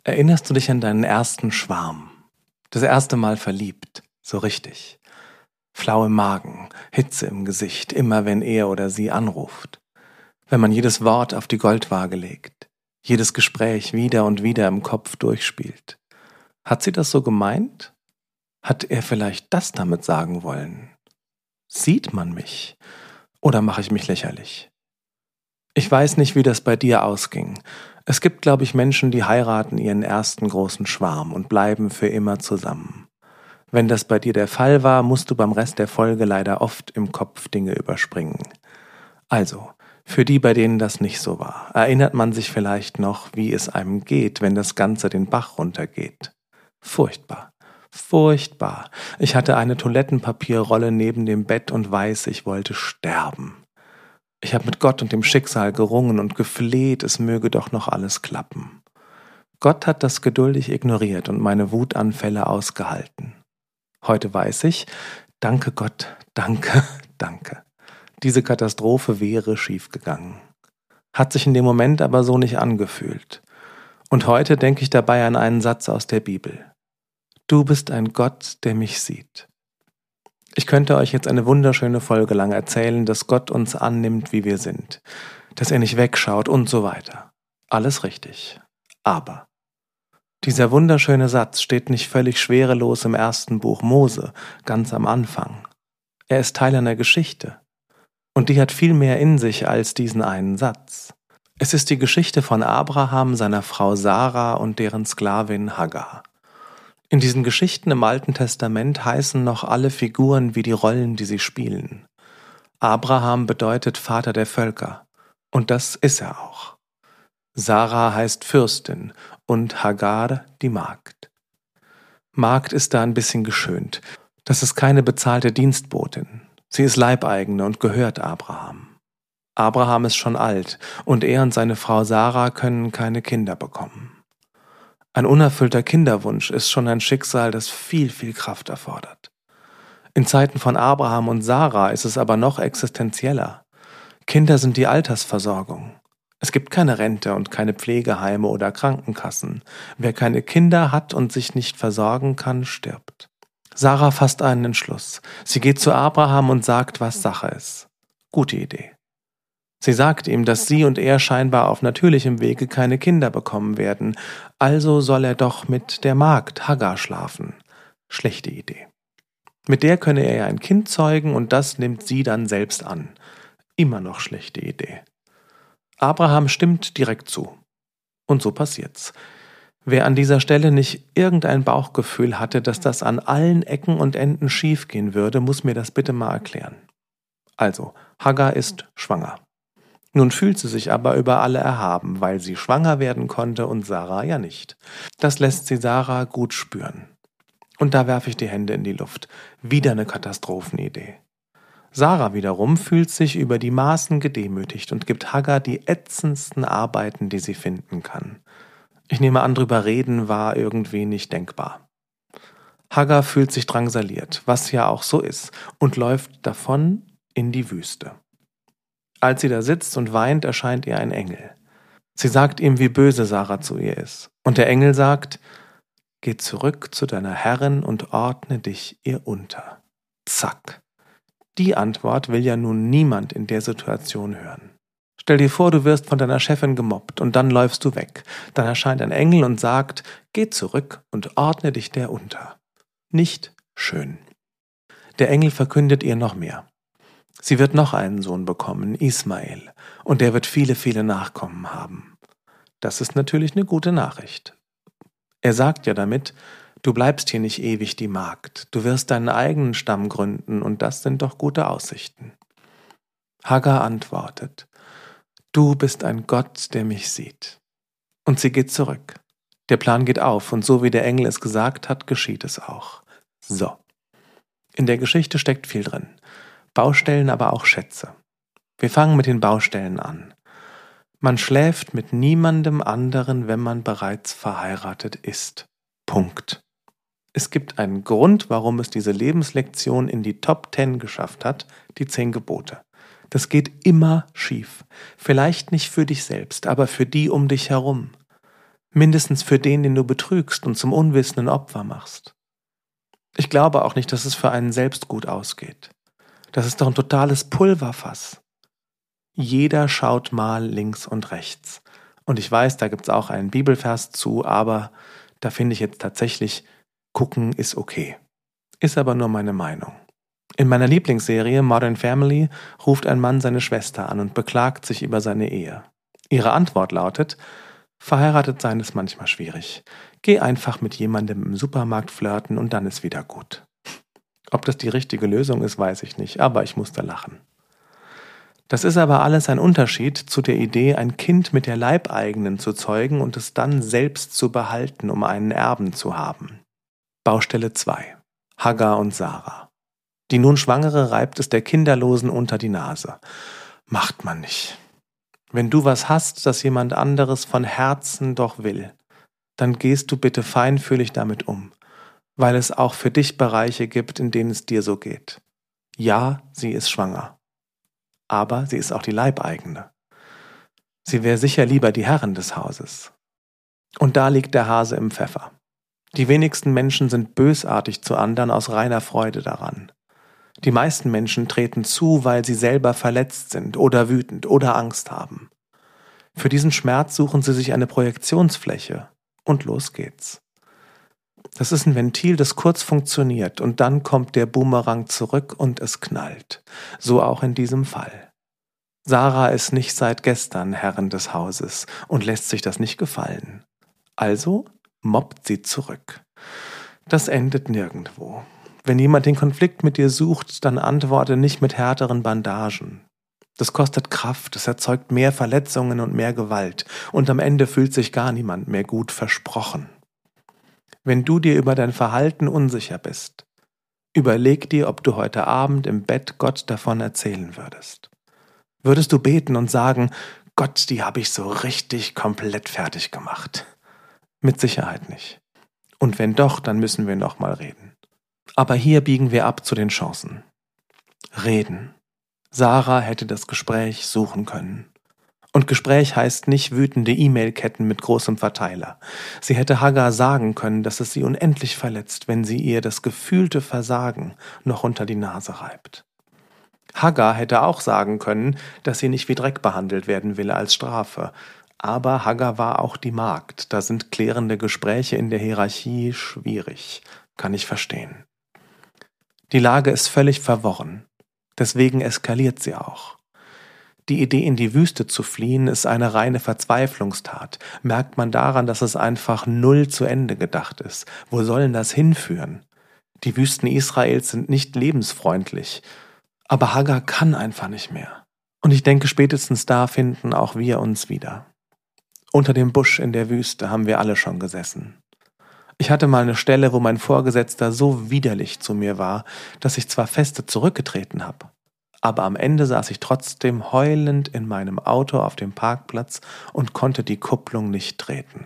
Erinnerst du dich an deinen ersten Schwarm? Das erste Mal verliebt, so richtig. Flau im Magen, Hitze im Gesicht, immer wenn er oder sie anruft. Wenn man jedes Wort auf die Goldwaage legt, jedes Gespräch wieder und wieder im Kopf durchspielt. Hat sie das so gemeint? Hat er vielleicht das damit sagen wollen? Sieht man mich? Oder mache ich mich lächerlich? Ich weiß nicht, wie das bei dir ausging. Es gibt, glaube ich, Menschen, die heiraten ihren ersten großen Schwarm und bleiben für immer zusammen. Wenn das bei dir der Fall war, musst du beim Rest der Folge leider oft im Kopf Dinge überspringen. Also, für die, bei denen das nicht so war, erinnert man sich vielleicht noch, wie es einem geht, wenn das Ganze den Bach runtergeht. Furchtbar. Furchtbar. Ich hatte eine Toilettenpapierrolle neben dem Bett und weiß, ich wollte sterben. Ich habe mit Gott und dem Schicksal gerungen und gefleht, es möge doch noch alles klappen. Gott hat das geduldig ignoriert und meine Wutanfälle ausgehalten. Heute weiß ich, danke Gott, danke, danke. Diese Katastrophe wäre schiefgegangen. Hat sich in dem Moment aber so nicht angefühlt. Und heute denke ich dabei an einen Satz aus der Bibel. Du bist ein Gott, der mich sieht. Ich könnte euch jetzt eine wunderschöne Folge lang erzählen, dass Gott uns annimmt, wie wir sind, dass er nicht wegschaut und so weiter. Alles richtig. Aber dieser wunderschöne Satz steht nicht völlig schwerelos im ersten Buch Mose, ganz am Anfang. Er ist Teil einer Geschichte. Und die hat viel mehr in sich als diesen einen Satz. Es ist die Geschichte von Abraham, seiner Frau Sarah und deren Sklavin Hagar. In diesen Geschichten im Alten Testament heißen noch alle Figuren wie die Rollen, die sie spielen. Abraham bedeutet Vater der Völker. Und das ist er auch. Sarah heißt Fürstin und Hagar die Magd. Magd ist da ein bisschen geschönt. Das ist keine bezahlte Dienstbotin. Sie ist Leibeigene und gehört Abraham. Abraham ist schon alt und er und seine Frau Sarah können keine Kinder bekommen. Ein unerfüllter Kinderwunsch ist schon ein Schicksal, das viel, viel Kraft erfordert. In Zeiten von Abraham und Sarah ist es aber noch existenzieller. Kinder sind die Altersversorgung. Es gibt keine Rente und keine Pflegeheime oder Krankenkassen. Wer keine Kinder hat und sich nicht versorgen kann, stirbt. Sarah fasst einen Entschluss. Sie geht zu Abraham und sagt, was Sache ist. Gute Idee. Sie sagt ihm, dass sie und er scheinbar auf natürlichem Wege keine Kinder bekommen werden, also soll er doch mit der Magd Hagar schlafen. Schlechte Idee. Mit der könne er ja ein Kind zeugen und das nimmt sie dann selbst an. Immer noch schlechte Idee. Abraham stimmt direkt zu. Und so passiert's. Wer an dieser Stelle nicht irgendein Bauchgefühl hatte, dass das an allen Ecken und Enden schiefgehen würde, muss mir das bitte mal erklären. Also, Hagar ist schwanger. Nun fühlt sie sich aber über alle erhaben, weil sie schwanger werden konnte und Sarah ja nicht. Das lässt sie Sarah gut spüren. Und da werfe ich die Hände in die Luft. Wieder eine Katastrophenidee. Sarah wiederum fühlt sich über die Maßen gedemütigt und gibt Hagar die ätzendsten Arbeiten, die sie finden kann. Ich nehme an, drüber reden war irgendwie nicht denkbar. Hagar fühlt sich drangsaliert, was ja auch so ist, und läuft davon in die Wüste. Als sie da sitzt und weint, erscheint ihr ein Engel. Sie sagt ihm, wie böse Sarah zu ihr ist. Und der Engel sagt, geh zurück zu deiner Herrin und ordne dich ihr unter. Zack. Die Antwort will ja nun niemand in der Situation hören. Stell dir vor, du wirst von deiner Chefin gemobbt und dann läufst du weg. Dann erscheint ein Engel und sagt, geh zurück und ordne dich der unter. Nicht schön. Der Engel verkündet ihr noch mehr. Sie wird noch einen Sohn bekommen, Ismael, und der wird viele, viele Nachkommen haben. Das ist natürlich eine gute Nachricht. Er sagt ja damit, du bleibst hier nicht ewig die Magd, du wirst deinen eigenen Stamm gründen und das sind doch gute Aussichten. Hagar antwortet, du bist ein Gott, der mich sieht. Und sie geht zurück. Der Plan geht auf und so wie der Engel es gesagt hat, geschieht es auch. So. In der Geschichte steckt viel drin. Baustellen, aber auch Schätze. Wir fangen mit den Baustellen an. Man schläft mit niemandem anderen, wenn man bereits verheiratet ist. Punkt. Es gibt einen Grund, warum es diese Lebenslektion in die Top 10 geschafft hat, die 10 Gebote. Das geht immer schief. Vielleicht nicht für dich selbst, aber für die um dich herum. Mindestens für den du betrügst und zum unwissenden Opfer machst. Ich glaube auch nicht, dass es für einen selbst gut ausgeht. Das ist doch ein totales Pulverfass. Jeder schaut mal links und rechts. Und ich weiß, da gibt's auch einen Bibelvers zu, aber da finde ich jetzt tatsächlich, gucken ist okay. Ist aber nur meine Meinung. In meiner Lieblingsserie Modern Family ruft ein Mann seine Schwester an und beklagt sich über seine Ehe. Ihre Antwort lautet: Verheiratet sein ist manchmal schwierig. Geh einfach mit jemandem im Supermarkt flirten und dann ist wieder gut. Ob das die richtige Lösung ist, weiß ich nicht, aber ich musste lachen. Das ist aber alles ein Unterschied zu der Idee, ein Kind mit der Leibeigenen zu zeugen und es dann selbst zu behalten, um einen Erben zu haben. Baustelle 2. Hagar und Sarah. Die nun Schwangere reibt es der Kinderlosen unter die Nase. Macht man nicht. Wenn du was hast, das jemand anderes von Herzen doch will, dann gehst du bitte feinfühlig damit um, weil es auch für dich Bereiche gibt, in denen es dir so geht. Ja, sie ist schwanger. Aber sie ist auch die Leibeigene. Sie wäre sicher lieber die Herrin des Hauses. Und da liegt der Hase im Pfeffer. Die wenigsten Menschen sind bösartig zu anderen aus reiner Freude daran. Die meisten Menschen treten zu, weil sie selber verletzt sind oder wütend oder Angst haben. Für diesen Schmerz suchen sie sich eine Projektionsfläche und los geht's. Das ist ein Ventil, das kurz funktioniert und dann kommt der Boomerang zurück und es knallt. So auch in diesem Fall. Sarah ist nicht seit gestern Herrin des Hauses und lässt sich das nicht gefallen. Also mobbt sie zurück. Das endet nirgendwo. Wenn jemand den Konflikt mit dir sucht, dann antworte nicht mit härteren Bandagen. Das kostet Kraft, es erzeugt mehr Verletzungen und mehr Gewalt und am Ende fühlt sich gar niemand mehr gut, versprochen. Wenn du dir über dein Verhalten unsicher bist, überleg dir, ob du heute Abend im Bett Gott davon erzählen würdest. Würdest du beten und sagen, Gott, die habe ich so richtig komplett fertig gemacht? Mit Sicherheit nicht. Und wenn doch, dann müssen wir noch mal reden. Aber hier biegen wir ab zu den Chancen. Reden. Sarah hätte das Gespräch suchen können. Und Gespräch heißt nicht wütende E-Mail-Ketten mit großem Verteiler. Sie hätte Hagar sagen können, dass es sie unendlich verletzt, wenn sie ihr das gefühlte Versagen noch unter die Nase reibt. Hagar hätte auch sagen können, dass sie nicht wie Dreck behandelt werden will als Strafe. Aber Hagar war auch die Magd. Da sind klärende Gespräche in der Hierarchie schwierig. Kann ich verstehen. Die Lage ist völlig verworren. Deswegen eskaliert sie auch. Die Idee, in die Wüste zu fliehen, ist eine reine Verzweiflungstat. Merkt man daran, dass es einfach null zu Ende gedacht ist. Wo soll denn das hinführen? Die Wüsten Israels sind nicht lebensfreundlich. Aber Hagar kann einfach nicht mehr. Und ich denke, spätestens da finden auch wir uns wieder. Unter dem Busch in der Wüste haben wir alle schon gesessen. Ich hatte mal eine Stelle, wo mein Vorgesetzter so widerlich zu mir war, dass ich zwar feste zurückgetreten habe, aber am Ende saß ich trotzdem heulend in meinem Auto auf dem Parkplatz und konnte die Kupplung nicht treten.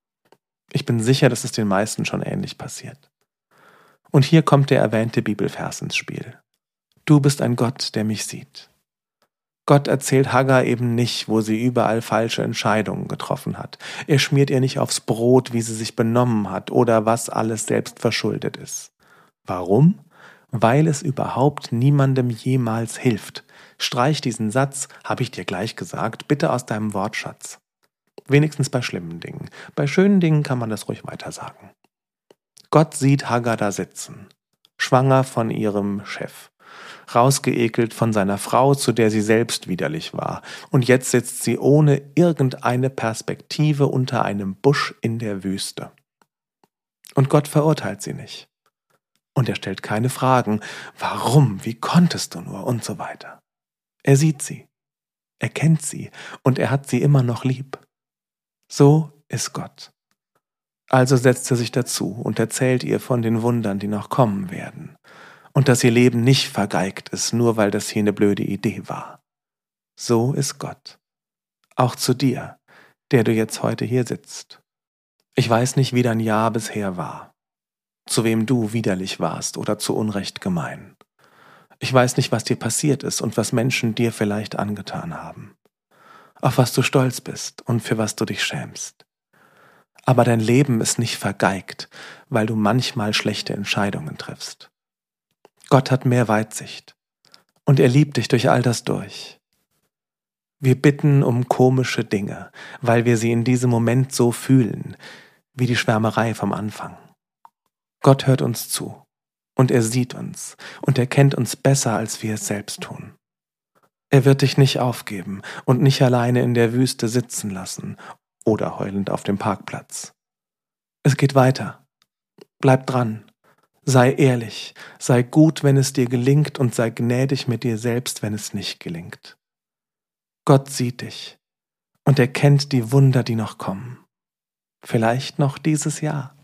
Ich bin sicher, dass es den meisten schon ähnlich passiert. Und hier kommt der erwähnte Bibelvers ins Spiel. Du bist ein Gott, der mich sieht. Gott erzählt Hagar eben nicht, wo sie überall falsche Entscheidungen getroffen hat. Er schmiert ihr nicht aufs Brot, wie sie sich benommen hat oder was alles selbst verschuldet ist. Warum? Weil es überhaupt niemandem jemals hilft. Streich diesen Satz, habe ich dir gleich gesagt, bitte aus deinem Wortschatz. Wenigstens bei schlimmen Dingen. Bei schönen Dingen kann man das ruhig weiter sagen. Gott sieht Hagar da sitzen, schwanger von ihrem Chef. Rausgeekelt von seiner Frau, zu der sie selbst widerlich war. Und jetzt sitzt sie ohne irgendeine Perspektive unter einem Busch in der Wüste. Und Gott verurteilt sie nicht. Und er stellt keine Fragen. Warum? Wie konntest du nur? Und so weiter. Er sieht sie. Er kennt sie. Und er hat sie immer noch lieb. So ist Gott. Also setzt er sich dazu und erzählt ihr von den Wundern, die noch kommen werden. Und dass ihr Leben nicht vergeigt ist, nur weil das hier eine blöde Idee war. So ist Gott. Auch zu dir, der du jetzt heute hier sitzt. Ich weiß nicht, wie dein Jahr bisher war, zu wem du widerlich warst oder zu Unrecht gemein. Ich weiß nicht, was dir passiert ist und was Menschen dir vielleicht angetan haben. Auf was du stolz bist und für was du dich schämst. Aber dein Leben ist nicht vergeigt, weil du manchmal schlechte Entscheidungen triffst. Gott hat mehr Weitsicht und er liebt dich durch all das durch. Wir bitten um komische Dinge, weil wir sie in diesem Moment so fühlen, wie die Schwärmerei vom Anfang. Gott hört uns zu und er sieht uns und er kennt uns besser, als wir es selbst tun. Er wird dich nicht aufgeben und nicht alleine in der Wüste sitzen lassen oder heulend auf dem Parkplatz. Es geht weiter. Bleib dran. Sei ehrlich. Sei gut, wenn es dir gelingt und sei gnädig mit dir selbst, wenn es nicht gelingt. Gott sieht dich und er kennt die Wunder, die noch kommen. Vielleicht noch dieses Jahr.